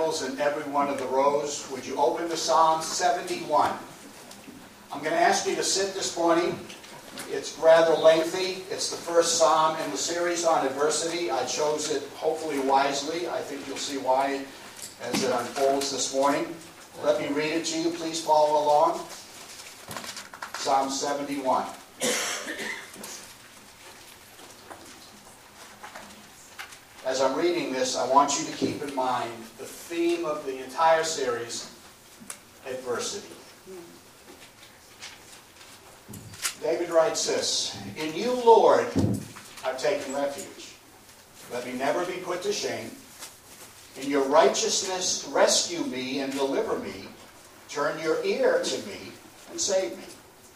Bibles in every one of the rows, would you open to Psalm 71? I'm going to ask you to sit this morning. It's rather lengthy. It's the first psalm in the series on adversity. I chose it hopefully wisely. I think you'll see why as it unfolds this morning. Let me read it to you. Please follow along. Psalm 71. As I'm reading this, I want you to keep in mind the theme of the entire series, adversity. David writes this, "In you, Lord, I've taken refuge. Let me never be put to shame. In your righteousness, rescue me and deliver me. Turn your ear to me and save me.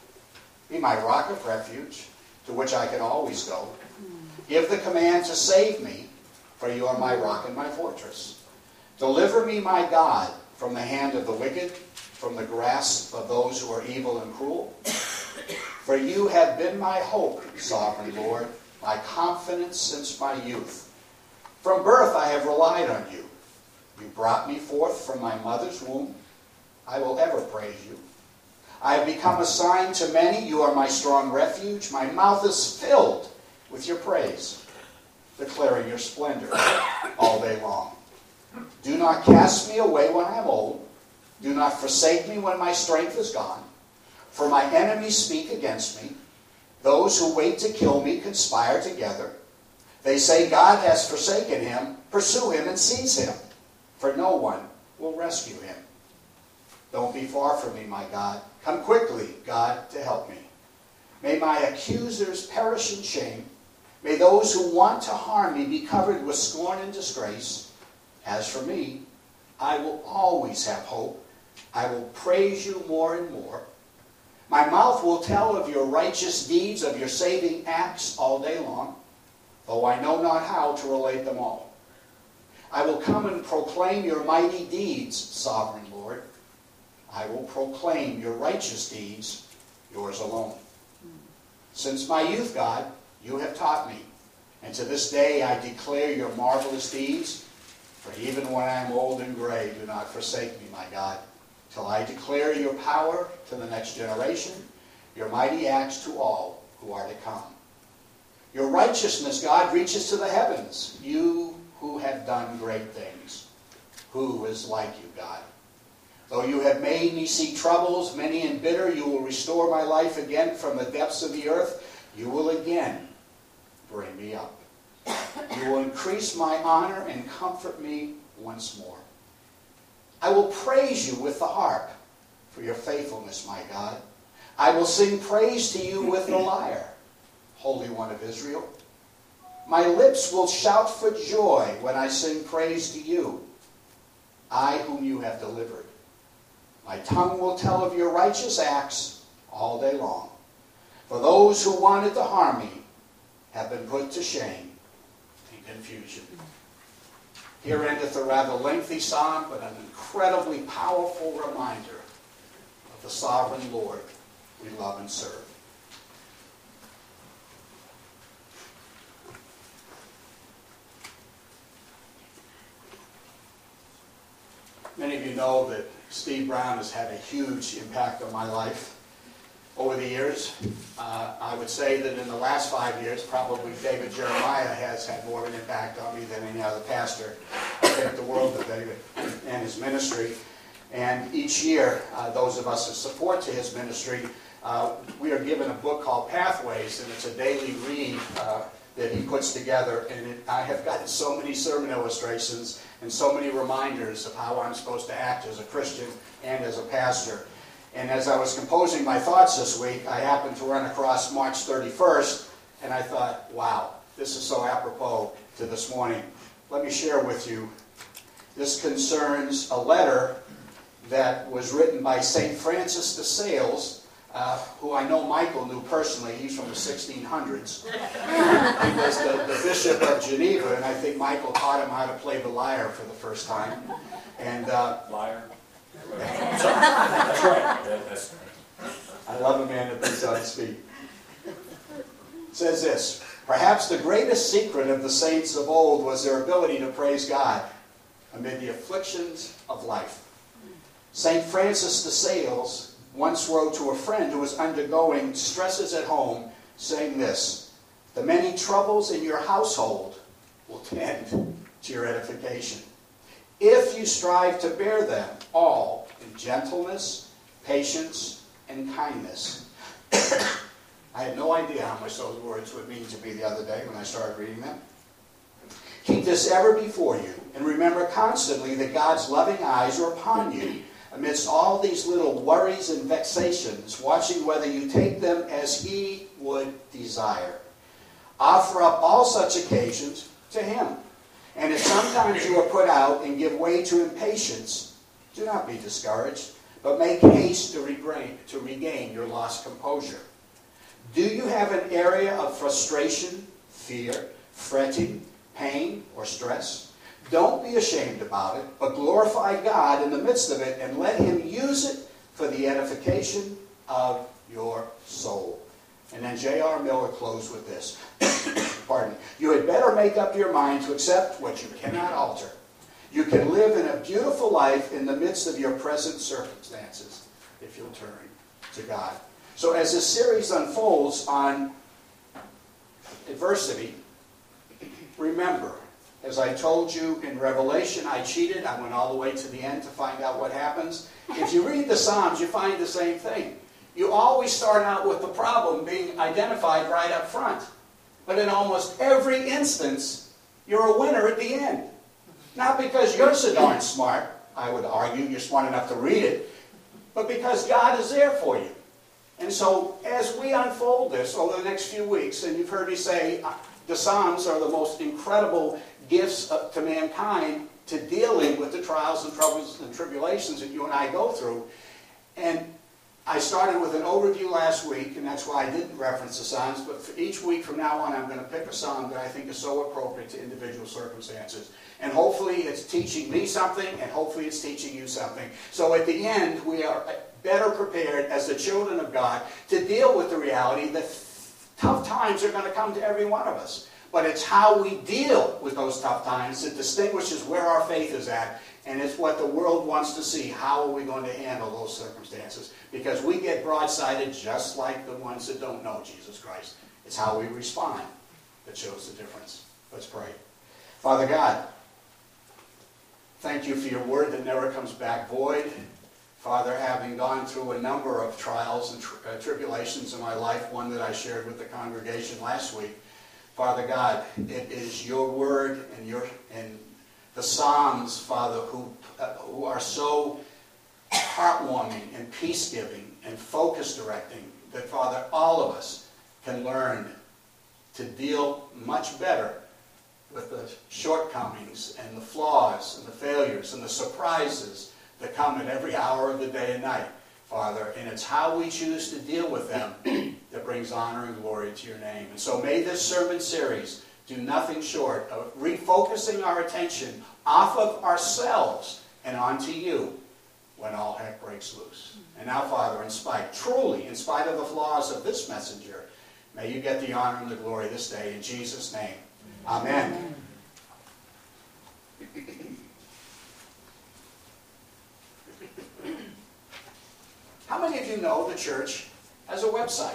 Be my rock of refuge, to which I can always go. Give the command to save me, for you are my rock and my fortress. Deliver me, my God, from the hand of the wicked, from the grasp of those who are evil and cruel. For you have been my hope, sovereign Lord, my confidence since my youth. From birth I have relied on you. You brought me forth from my mother's womb. I will ever praise you. I have become a sign to many. You are my strong refuge. My mouth is filled with your praise, declaring your splendor all day long. Do not cast me away when I am old. Do not forsake me when my strength is gone. For my enemies speak against me. Those who wait to kill me conspire together. They say, God has forsaken him. Pursue him and seize him, for no one will rescue him. Don't be far from me, my God. Come quickly, God, to help me. May my accusers perish in shame. May those who want to harm me be covered with scorn and disgrace. As for me, I will always have hope. I will praise you more and more. My mouth will tell of your righteous deeds, of your saving acts all day long, though I know not how to relate them all. I will come and proclaim your mighty deeds, sovereign Lord. I will proclaim your righteous deeds, yours alone. Since my youth, God, you have taught me, and to this day I declare your marvelous deeds. For even when I am old and gray, do not forsake me, my God, till I declare your power to the next generation, your mighty acts to all who are to come. Your righteousness, God, reaches to the heavens, you who have done great things. Who is like you, God? Though you have made me see troubles, many and bitter, you will restore my life again from the depths of the earth. You will again bring me up. You will increase my honor and comfort me once more. I will praise you with the harp for your faithfulness, my God. I will sing praise to you with the lyre, Holy One of Israel. My lips will shout for joy when I sing praise to you, I whom you have delivered. My tongue will tell of your righteous acts all day long. For those who wanted to harm me have been put to shame and confusion." Here endeth a rather lengthy psalm, but an incredibly powerful reminder of the sovereign Lord we love and serve. Many of you know that Steve Brown has had a huge impact on my life over the years. I would say that in the last 5 years, probably David Jeremiah has had more of an impact on me than any other pastor. I thank the world of David and his ministry. And each year, those of us who support to his ministry, we are given a book called Pathways, and it's a daily read that he puts together. And I have gotten so many sermon illustrations and so many reminders of how I'm supposed to act as a Christian and as a pastor. And as I was composing my thoughts this week, I happened to run across March 31st, and I thought, wow, this is so apropos to this morning. Let me share with you. This concerns a letter that was written by St. Francis de Sales, who I know Michael knew personally. He's from the 1600s. He was the Bishop of Geneva, and I think Michael taught him how to play the lyre for the first time. And Lyre? That's right. I love a man that thinks on his feet. It says this: perhaps the greatest secret of the saints of old was their ability to praise God. amid the afflictions of life. St. Francis de Sales once wrote to a friend who was undergoing stresses at home, saying this: "The many troubles in your household will tend to your edification, if you strive to bear them all in gentleness, patience, and kindness." I had no idea how much those words would mean to me the other day when I started reading them. Keep this ever before you, and remember constantly that God's loving eyes are upon you, amidst all these little worries and vexations, watching whether you take them as He would desire. Offer up all such occasions to Him. And if sometimes you are put out and give way to impatience, do not be discouraged, but make haste to regain your lost composure. Do you have an area of frustration, fear, fretting, pain, or stress? Don't be ashamed about it, but glorify God in the midst of it and let Him use it for the edification of your soul. And then J.R. Miller closed with this. Pardon me. You had better make up your mind to accept what you cannot alter. You can live in a beautiful life in the midst of your present circumstances if you'll turn to God. So as this series unfolds on adversity, remember, as I told you in Revelation, I cheated. I went all the way to the end to find out what happens. If you read the Psalms, you find the same thing. You always start out with the problem being identified right up front. But in almost every instance, you're a winner at the end. Not because you're so darn smart, I would argue, you're smart enough to read it, but because God is there for you. And so as we unfold this over the next few weeks, and you've heard me say the Psalms are the most incredible gifts to mankind to dealing with the trials and troubles and tribulations that you and I go through. And I started with an overview last week, and that's why I didn't reference the Psalms, but for each week from now on I'm going to pick a Psalm that I think is so appropriate to individual circumstances. And hopefully it's teaching me something, and hopefully it's teaching you something. So at the end, we are better prepared as the children of God to deal with the reality that tough times are going to come to every one of us. But it's how we deal with those tough times that distinguishes where our faith is at, and it's what the world wants to see. How are we going to handle those circumstances? Because we get broadsided just like the ones that don't know Jesus Christ. It's how we respond that shows the difference. Let's pray. Father God, thank you for your word that never comes back void. Father, having gone through a number of trials and tribulations in my life, one that I shared with the congregation last week, Father God, it is your word and the Psalms, Father, who are so heartwarming and peace-giving and focus-directing that, Father, all of us can learn to deal much better with the shortcomings and the flaws and the failures and the surprises that come at every hour of the day and night, Father. And it's how we choose to deal with them that brings honor and glory to your name. And so may this sermon series do nothing short of refocusing our attention off of ourselves and onto you when all heck breaks loose. And now, Father, in spite of the flaws of this messenger, may you get the honor and the glory this day. In Jesus' name, amen. How many of you know the church has a website?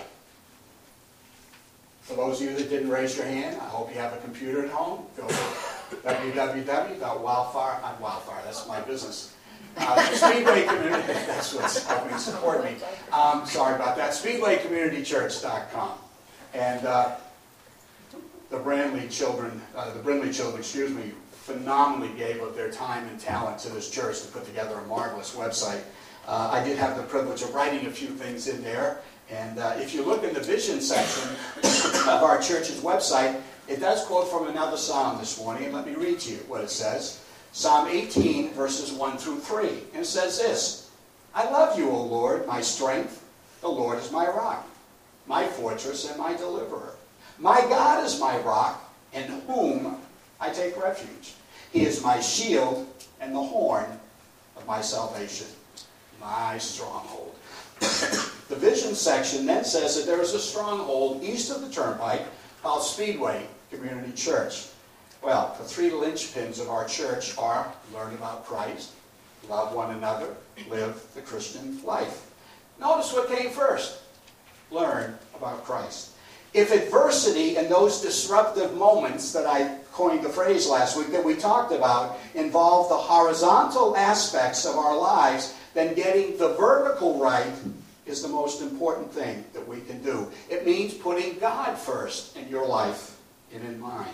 For those of you that didn't raise your hand, I hope you have a computer at home. Go to www.wildfire. I'm Wildfire, that's my business. Speedway Community, that's what's helping support me. Sorry about that. SpeedwayCommunityChurch.com. And the Brindley children, phenomenally gave of their time and talent to this church to put together a marvelous website. I did have the privilege of writing a few things in there. And if you look in the vision section of our church's website, it does quote from another psalm this morning. And let me read to you what it says. Psalm 18, verses 1 through 3. And it says this: I love you, O Lord, my strength. The Lord is my rock, my fortress and my deliverer. My God is my rock, in whom I take refuge. He is my shield and the horn of my salvation, my stronghold. The vision section then says that there is a stronghold east of the turnpike called Speedway Community Church. Well, the three linchpins of our church are learn about Christ, love one another, live the Christian life. Notice what came first. Learn about Christ. If adversity and those disruptive moments that I coined the phrase last week that we talked about involve the horizontal aspects of our lives, then getting the vertical right is the most important thing that we can do. It means putting God first in your life and in mine.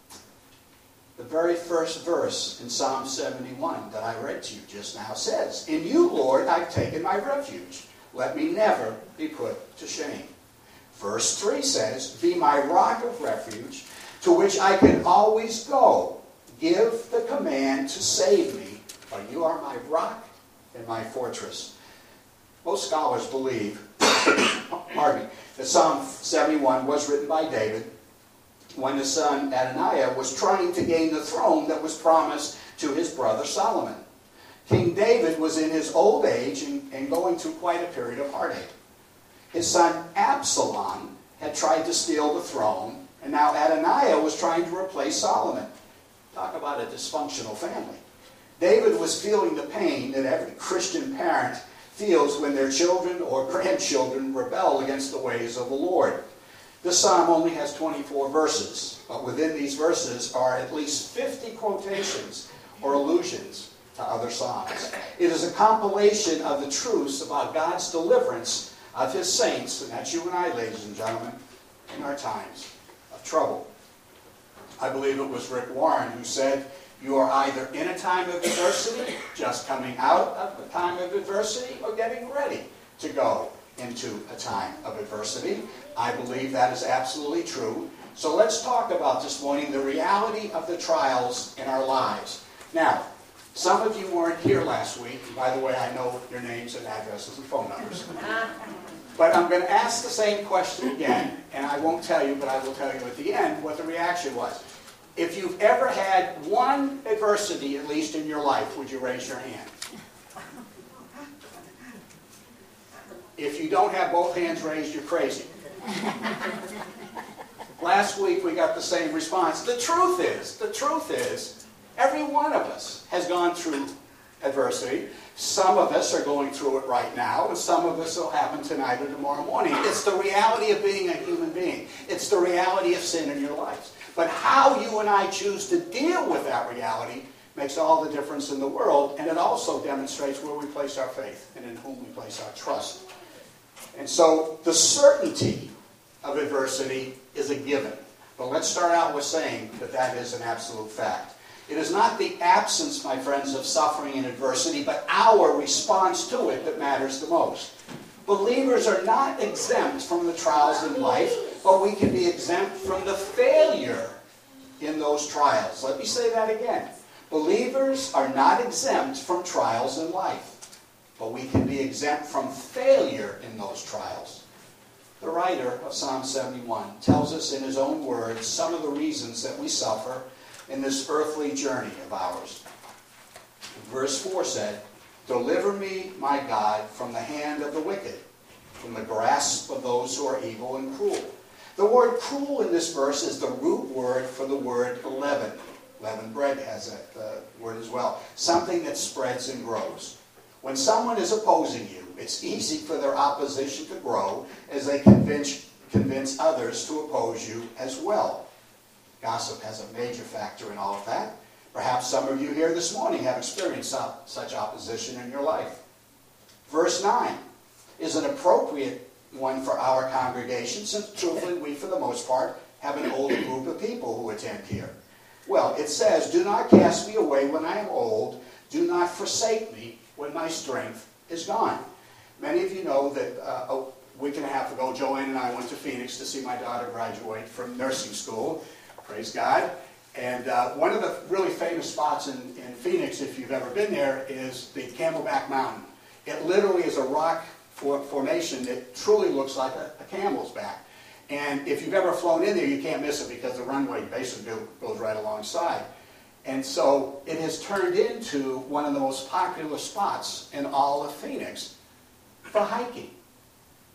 The very first verse in Psalm 71 that I read to you just now says, "In you, Lord, I've taken my refuge. Let me never be put to shame." Verse 3 says, "Be my rock of refuge, to which I can always go. Give the command to save me, for you are my rock and my fortress." Most scholars believe that Psalm 71 was written by David when his son Adoniah was trying to gain the throne that was promised to his brother Solomon. King David was in his old age and going through quite a period of heartache. His son Absalom had tried to steal the throne, and now Adoniah was trying to replace Solomon. Talk about a dysfunctional family. David was feeling the pain that every Christian parent feels when their children or grandchildren rebel against the ways of the Lord. This psalm only has 24 verses, but within these verses are at least 50 quotations or allusions to other psalms. It is a compilation of the truths about God's deliverance of his saints, and that's you and I, ladies and gentlemen, in our times of trouble. I believe it was Rick Warren who said, "You are either in a time of adversity, just coming out of a time of adversity, or getting ready to go into a time of adversity." I believe that is absolutely true. So let's talk about this morning the reality of the trials in our lives. Now, some of you weren't here last week. By the way, I know your names and addresses and phone numbers. But I'm going to ask the same question again, and I won't tell you, but I will tell you at the end what the reaction was. If you've ever had one adversity, at least in your life, would you raise your hand? If you don't have both hands raised, you're crazy. Last week we got the same response. The truth is, every one of us has gone through adversity. Some of us are going through it right now, and some of us will happen tonight or tomorrow morning. It's the reality of being a human being. It's the reality of sin in your lives. But how you and I choose to deal with that reality makes all the difference in the world, and it also demonstrates where we place our faith and in whom we place our trust. And so the certainty of adversity is a given. But let's start out with saying that that is an absolute fact. It is not the absence, my friends, of suffering and adversity, but our response to it that matters the most. Believers are not exempt from the trials in life, but we can be exempt from the failure in those trials. Let me say that again. Believers are not exempt from trials in life, but we can be exempt from failure in those trials. The writer of Psalm 71 tells us in his own words some of the reasons that we suffer in this earthly journey of ours. Verse 4 said, "Deliver me, my God, from the hand of the wicked, from the grasp of those who are evil and cruel." The word cruel in this verse is the root word for the word leaven. Leavened bread has that word as well. Something that spreads and grows. When someone is opposing you, it's easy for their opposition to grow as they convince others to oppose you as well. Gossip has a major factor in all of that. Perhaps some of you here this morning have experienced such opposition in your life. Verse 9 is an appropriate one for our congregation, since truthfully we, for the most part, have an older group of people who attend here. Well, it says, "Do not cast me away when I am old. Do not forsake me when my strength is gone." Many of you know that a week and a half ago, Joanne and I went to Phoenix to see my daughter graduate from nursing school. Praise God. And one of the really famous spots in Phoenix, if you've ever been there, is the Camelback Mountain. It literally is a rock formation that truly looks like a camel's back. And if you've ever flown in there, you can't miss it because the runway basically goes right alongside. And so it has turned into one of the most popular spots in all of Phoenix for hiking.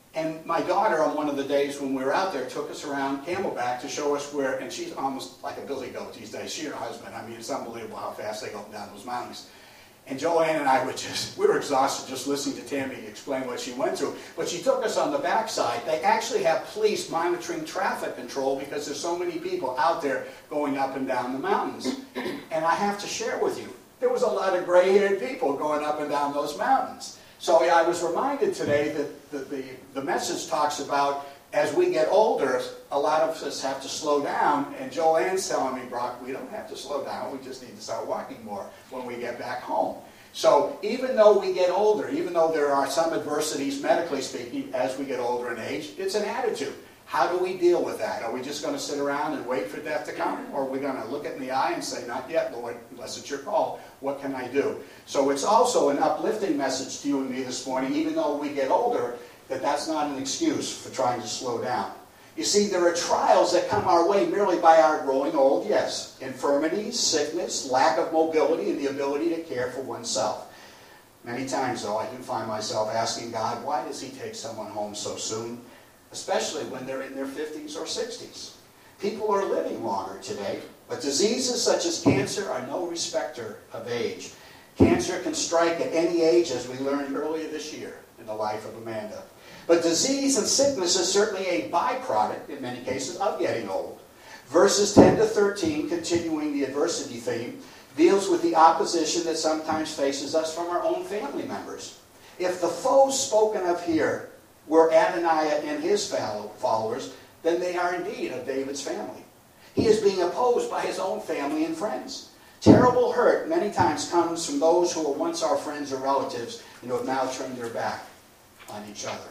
And my daughter, on one of the days when we were out there, took us around Camelback to show us where, and she's almost like a billy goat these days. She and her husband, I mean, it's unbelievable how fast they go up and down those mountains. And Joanne and I we were exhausted just listening to Tammy explain what she went through. But she took us on the backside. They actually have police monitoring traffic control because there's so many people out there going up and down the mountains. And I have to share with you, there was a lot of gray-haired people going up and down those mountains. So I was reminded today that the message talks about as we get older, a lot of us have to slow down. And Joanne's telling me, Brock, we don't have to slow down. We just need to start walking more when we get back home. So even though we get older, even though there are some adversities, medically speaking, as we get older in age, it's an attitude. How do we deal with that? Are we just going to sit around and wait for death to come? Or are we going to look it in the eye and say, not yet, Lord, unless it's your call. What can I do? So it's also an uplifting message to you and me this morning, even though we get older, that's not an excuse for trying to slow down. You see, there are trials that come our way merely by our growing old, yes. Infirmities, sickness, lack of mobility, and the ability to care for oneself. Many times, though, I do find myself asking God, why does he take someone home so soon? Especially when they're in their 50s or 60s. People are living longer today, but diseases such as cancer are no respecter of age. Cancer can strike at any age, as we learned earlier this year in the life of Amanda. But disease and sickness is certainly a byproduct, in many cases, of getting old. Verses 10 to 13, continuing the adversity theme, deals with the opposition that sometimes faces us from our own family members. If the foes spoken of here were Adoniah and his followers, then they are indeed of David's family. He is being opposed by his own family and friends. Terrible hurt many times comes from those who were once our friends or relatives and who have now turned their back on each other.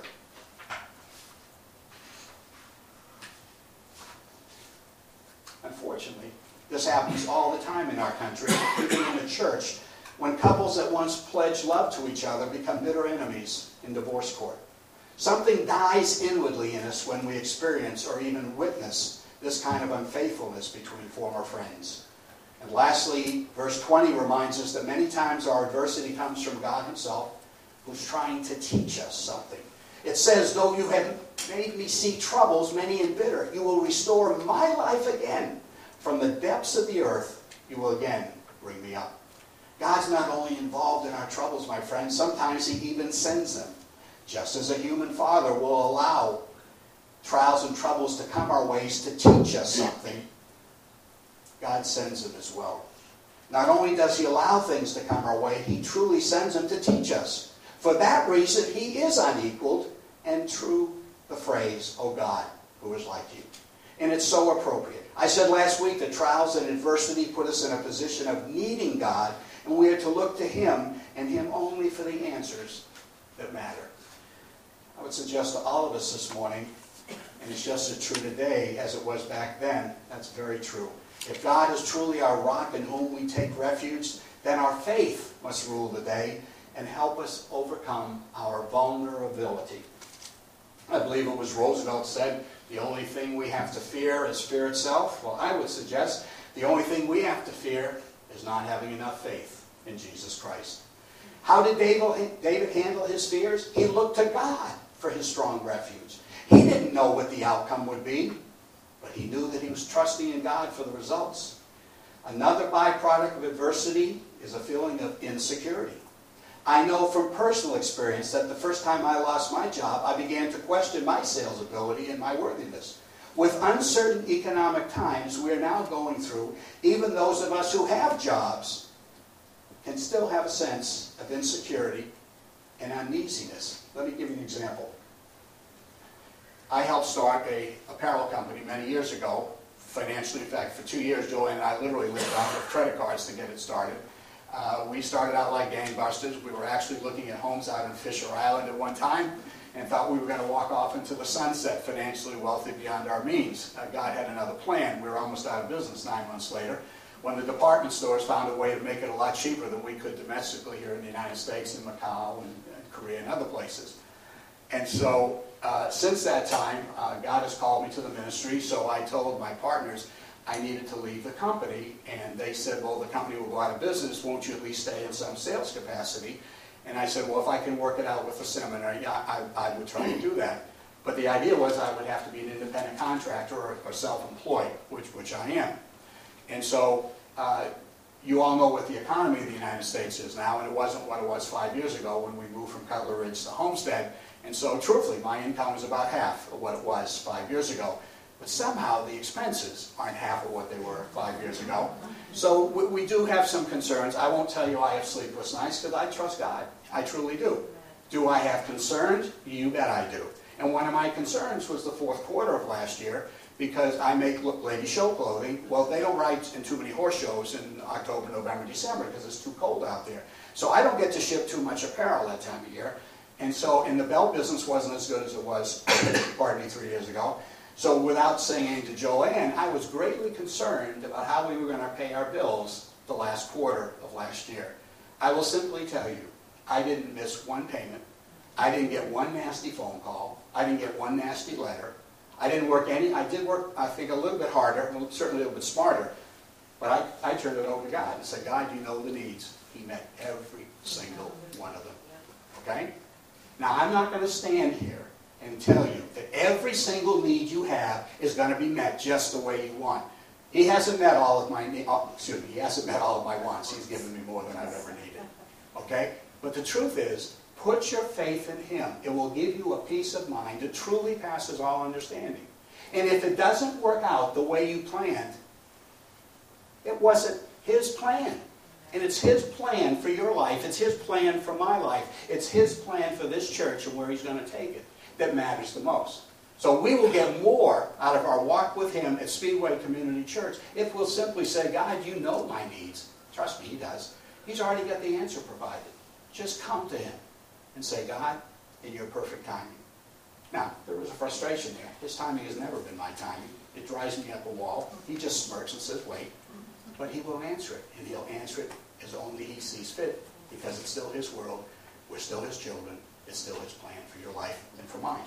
Unfortunately, this happens all the time in our country, even in the church, when couples that once pledged love to each other become bitter enemies in divorce court. Something dies inwardly in us when we experience or even witness this kind of unfaithfulness between former friends. And lastly, verse 20 reminds us that many times our adversity comes from God himself, who's trying to teach us something. It says, though you have made me see troubles many and bitter, you will restore my life again. From the depths of the earth, you will again bring me up. God's not only involved in our troubles, my friends, sometimes he even sends them. Just as a human father will allow trials and troubles to come our ways to teach us something, God sends them as well. Not only does he allow things to come our way, he truly sends them to teach us. For that reason, he is unequaled, and true the phrase, "O God, who is like you." And it's so appropriate. I said last week that trials and adversity put us in a position of needing God, and we are to look to him and him only for the answers that matter. I would suggest to all of us this morning, and it's just as true today as it was back then, that's very true. If God is truly our rock in whom we take refuge, then our faith must rule the day and help us overcome our vulnerability. I believe it was Roosevelt said, the only thing we have to fear is fear itself. Well, I would suggest the only thing we have to fear is not having enough faith in Jesus Christ. How did David handle his fears? He looked to God for his strong refuge. He didn't know what the outcome would be, but he knew that he was trusting in God for the results. Another byproduct of adversity is a feeling of insecurity. I know from personal experience that the first time I lost my job, I began to question my sales ability and my worthiness. With uncertain economic times we are now going through, even those of us who have jobs can still have a sense of insecurity and uneasiness. Let me give you an example. I helped start an apparel company many years ago, financially. In fact, for 2 years, Joanne and I literally lived out with credit cards to get it started. We started out like gangbusters. We were actually looking at homes out in Fisher Island at one time and thought we were going to walk off into the sunset financially wealthy beyond our means. God had another plan. We were almost out of business 9 months later when the department stores found a way to make it a lot cheaper than we could domestically here in the United States, in Macau and Korea and other places. And so since that time, God has called me to the ministry, so I told my partners I needed to leave the company, and they said, well, the company will go out of business, won't you at least stay in some sales capacity? And I said, well, if I can work it out with the seminary, yeah, I would try to do that. But the idea was I would have to be an independent contractor or self-employed, which I am. And so you all know what the economy of the United States is now, and it wasn't what it was 5 years ago when we moved from Cutler Ridge to Homestead. And so truthfully, my income is about half of what it was 5 years ago. But somehow the expenses aren't half of what they were 5 years ago. So we do have some concerns. I won't tell you I have sleepless nights because I trust God. I truly do. Do I have concerns? You bet I do. And one of my concerns was the fourth quarter of last year, because I make lady show clothing. Well, they don't ride in too many horse shows in October, November, December because it's too cold out there. So I don't get to ship too much apparel that time of year. And the belt business wasn't as good as it was, pardon me, 3 years ago. So without saying anything to Joanne, I was greatly concerned about how we were going to pay our bills the last quarter of last year. I will simply tell you, I didn't miss one payment. I didn't get one nasty phone call. I didn't get one nasty letter. I didn't work any. I did work, I think, a little bit harder, certainly a little bit smarter. But I turned it over to God and said, God, you know the needs. He met every single one of them. Okay? Now, I'm not going to stand here and tell you that every single need you have is going to be met just the way you want. He hasn't met all of my he hasn't met all of my wants. He's given me more than I've ever needed. Okay? But the truth is, put your faith in Him. It will give you a peace of mind that truly passes all understanding. And if it doesn't work out the way you planned, it wasn't His plan. And it's His plan for your life. It's His plan for my life. It's His plan for this church and where He's going to take it that matters the most. So we will get more out of our walk with Him at Speedway Community Church if we'll simply say, God, you know my needs. Trust me, He does. He's already got the answer provided. Just come to Him and say, God, in your perfect timing. Now, there was a frustration there. His timing has never been my timing. It drives me up a wall. He just smirks and says, wait. But He will answer it, and He'll answer it as only He sees fit, because it's still His world. We're still His children. It's still His plan for your life and for mine.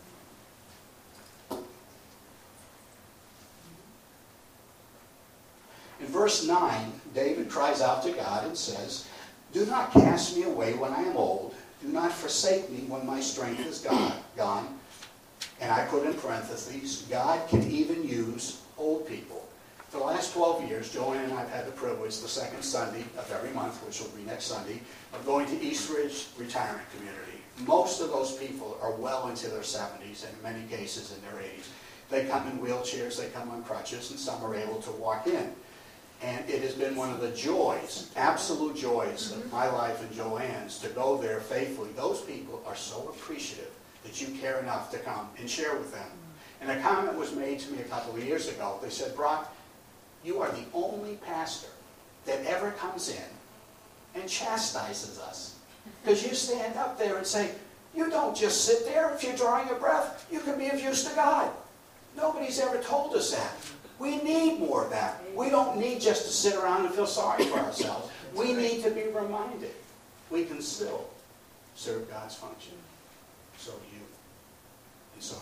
In verse 9, David cries out to God and says, do not cast me away when I am old. Do not forsake me when my strength is gone. And I put in parentheses, God can even use old people. For the last 12 years, Joanne and I have had the privilege, the second Sunday of every month, which will be next Sunday, of going to East Ridge Retirement Community. Most of those people are well into their 70s, and in many cases in their 80s. They come in wheelchairs, they come on crutches, and some are able to walk in. And it has been one of the joys, absolute joys of my life and Joanne's to go there faithfully. Those people are so appreciative that you care enough to come and share with them. And a comment was made to me a couple of years ago. They said, Brock, you are the only pastor that ever comes in and chastises us. Because you stand up there and say, you don't just sit there. If you're drawing a breath, you can be of use to God. Nobody's ever told us that. We need more of that. We don't need just to sit around and feel sorry for ourselves. We need to be reminded we can still serve God's function. So do you. And so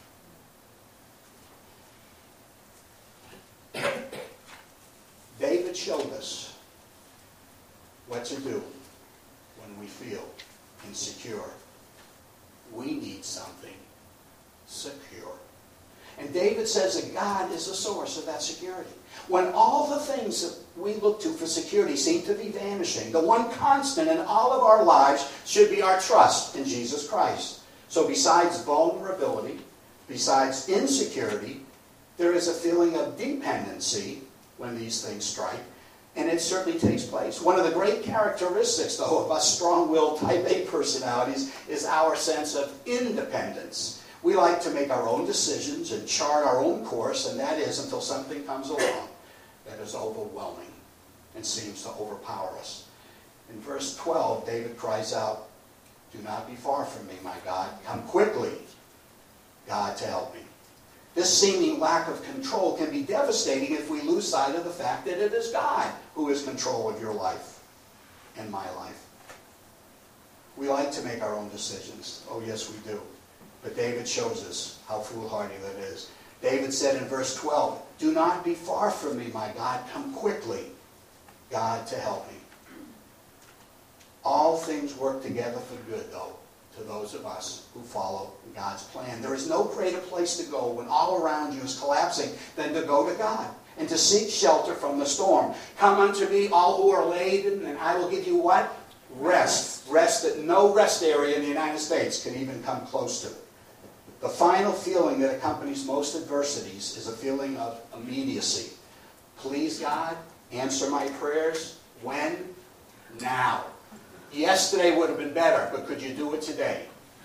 do I. David showed us what to do when we feel insecure. We need something secure. And David says that God is the source of that security. When all the things that we look to for security seem to be vanishing, the one constant in all of our lives should be our trust in Jesus Christ. So besides vulnerability, besides insecurity, there is a feeling of dependency when these things strike, and it certainly takes place. One of the great characteristics, though, of us strong-willed type A personalities is our sense of independence. We like to make our own decisions and chart our own course, and that is until something comes along that is overwhelming and seems to overpower us. In verse 12, David cries out, do not be far from me, my God. Come quickly, God, to help me. This seeming lack of control can be devastating if we lose sight of the fact that it is God who is in control of your life and my life. We like to make our own decisions. Oh, yes, we do. But David shows us how foolhardy that is. David said in verse 12, do not be far from me, my God. Come quickly, God, to help me. All things work together for good, though, to those of us who follow God's plan. There is no greater place to go when all around you is collapsing than to go to God and to seek shelter from the storm. Come unto me, all who are laden, and I will give you what? Rest. Rest that no rest area in the United States can even come close to. The final feeling that accompanies most adversities is a feeling of immediacy. Please, God, answer my prayers. When? Now. Yesterday would have been better, but could you do it today?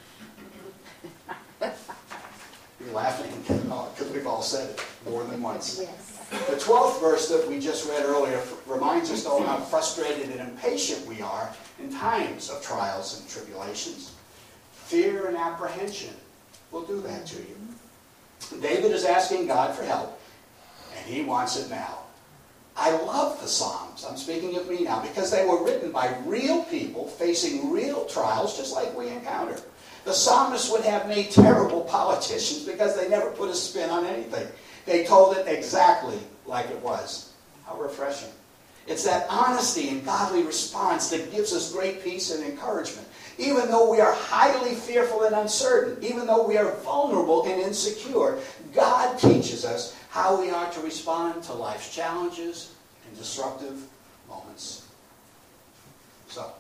You're laughing because we've all said it more than once. Yes. The 12th verse that we just read earlier reminds us, though, how frustrated and impatient we are in times of trials and tribulations. Fear and apprehension will do that to you. David is asking God for help, and he wants it now. I love the Psalms, I'm speaking of me now, because they were written by real people facing real trials just like we encounter. The psalmists would have made terrible politicians because they never put a spin on anything. They told it exactly like it was. How refreshing. It's that honesty and godly response that gives us great peace and encouragement. Even though we are highly fearful and uncertain, even though we are vulnerable and insecure, God teaches us how we are to respond to life's challenges and disruptive moments. So,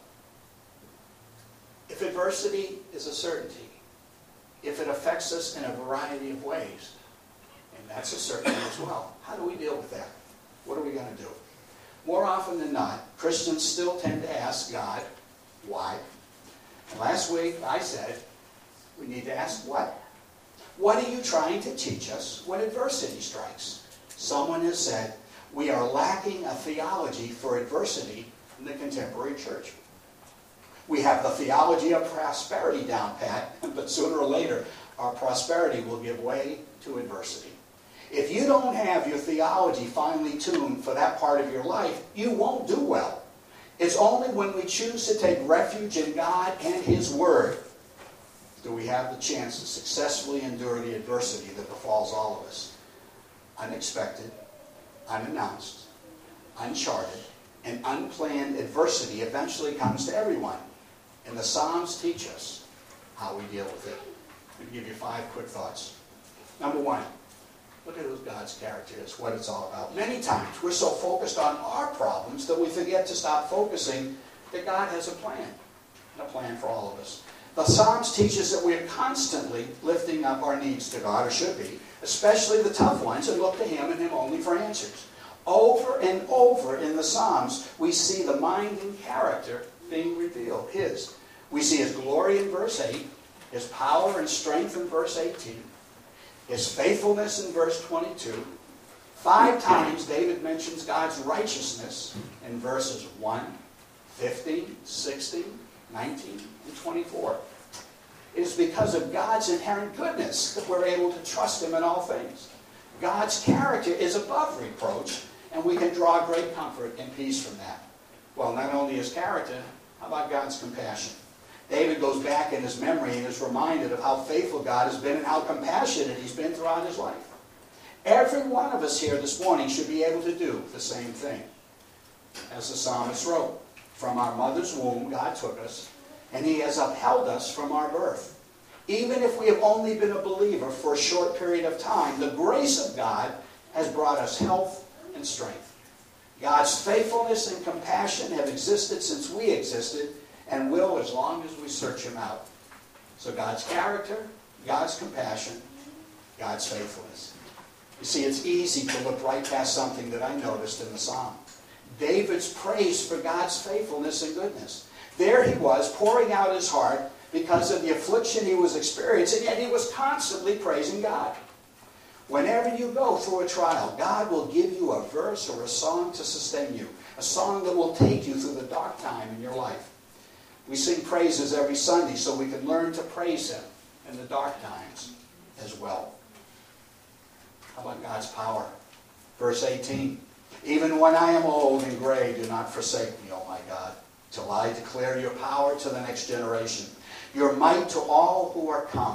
if adversity is a certainty, if it affects us in a variety of ways, and that's a certainty as well, how do we deal with that? What are we going to do? More often than not, Christians still tend to ask God, why? And last week I said, we need to ask what? What are you trying to teach us when adversity strikes? Someone has said, we are lacking a theology for adversity in the contemporary church. We have the theology of prosperity down pat, but sooner or later, our prosperity will give way to adversity. If you don't have your theology finely tuned for that part of your life, you won't do well. It's only when we choose to take refuge in God and His Word do we have the chance to successfully endure the adversity that befalls all of us. Unexpected, unannounced, uncharted, and unplanned adversity eventually comes to everyone. And the Psalms teach us how we deal with it. I'll give you 5 quick thoughts. Number 1, look at who God's character is, what it's all about. Many times we're so focused on our problems that we forget to stop focusing that God has a plan, and a plan for all of us. The Psalms teach us that we are constantly lifting up our needs to God, or should be, especially the tough ones, and look to Him and Him only for answers. Over and over in the Psalms, we see the mind and character being revealed, His. We see His glory in verse 8, His power and strength in verse 18, His faithfulness in verse 22. 5 times David mentions God's righteousness in verses 1, 15, 16, 19, and 24. It is because of God's inherent goodness that we're able to trust Him in all things. God's character is above reproach, and we can draw great comfort and peace from that. Well, not only His character, how about God's compassion? David goes back in his memory and is reminded of how faithful God has been and how compassionate He's been throughout his life. Every one of us here this morning should be able to do the same thing. As the psalmist wrote, from our mother's womb God took us, and He has upheld us from our birth. Even if we have only been a believer for a short period of time, the grace of God has brought us health and strength. God's faithfulness and compassion have existed since we existed, and will as long as we search Him out. So God's character, God's compassion, God's faithfulness. You see, it's easy to look right past something that I noticed in the psalm. David's praise for God's faithfulness and goodness. There he was, pouring out his heart because of the affliction he was experiencing, yet he was constantly praising God. Whenever you go through a trial, God will give you a verse or a song to sustain you, a song that will take you through the dark time in your life. We sing praises every Sunday so we can learn to praise Him in the dark times as well. How about God's power? Verse 18. Even when I am old and gray, do not forsake me, O my God, till I declare your power to the next generation, your might to all who are come.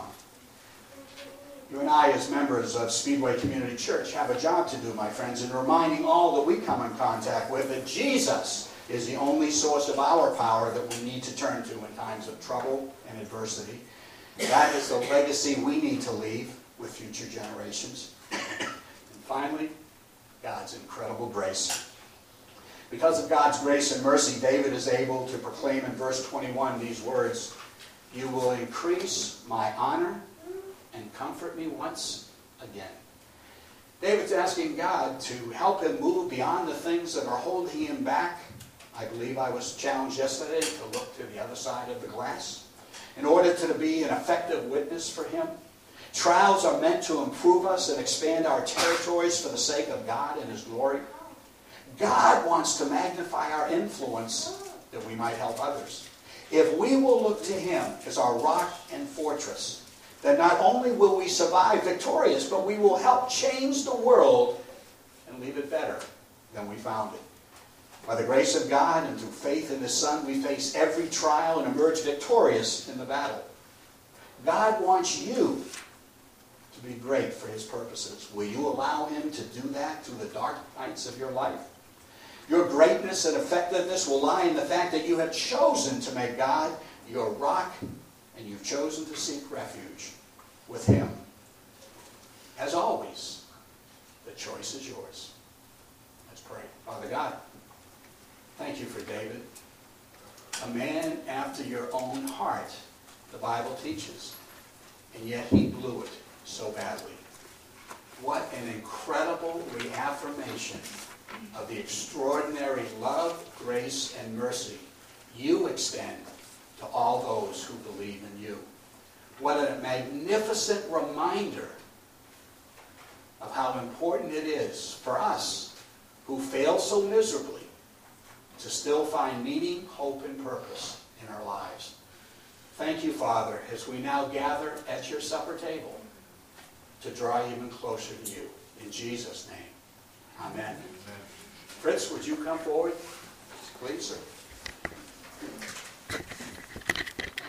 You and I, as members of Speedway Community Church, have a job to do, my friends, in reminding all that we come in contact with that Jesus is the only source of our power that we need to turn to in times of trouble and adversity. That is the legacy we need to leave with future generations. And finally, God's incredible grace. Because of God's grace and mercy, David is able to proclaim in verse 21 these words, "You will increase my honor and comfort me once again." David's asking God to help him move beyond the things that are holding him back. I believe I was challenged yesterday to look to the other side of the glass in order to be an effective witness for him. Trials are meant to improve us and expand our territories for the sake of God and His glory. God wants to magnify our influence that we might help others. If we will look to Him as our rock and fortress, then not only will we survive victorious, but we will help change the world and leave it better than we found it. By the grace of God and through faith in His Son, we face every trial and emerge victorious in the battle. God wants you to be great for His purposes. Will you allow Him to do that through the dark nights of your life? Your greatness and effectiveness will lie in the fact that you have chosen to make God your rock, and you've chosen to seek refuge with Him. As always, the choice is yours. Let's pray. Father God, thank you for David, a man after your own heart, the Bible teaches, and yet he blew it so badly. What an incredible reaffirmation of the extraordinary love, grace, and mercy you extend to all those who believe in you. What a magnificent reminder of how important it is for us who fail so miserably to still find meaning, hope, and purpose in our lives. Thank you, Father, as we now gather at your supper table to draw even closer to you. In Jesus' name, amen. Fritz, would you come forward? Please, sir.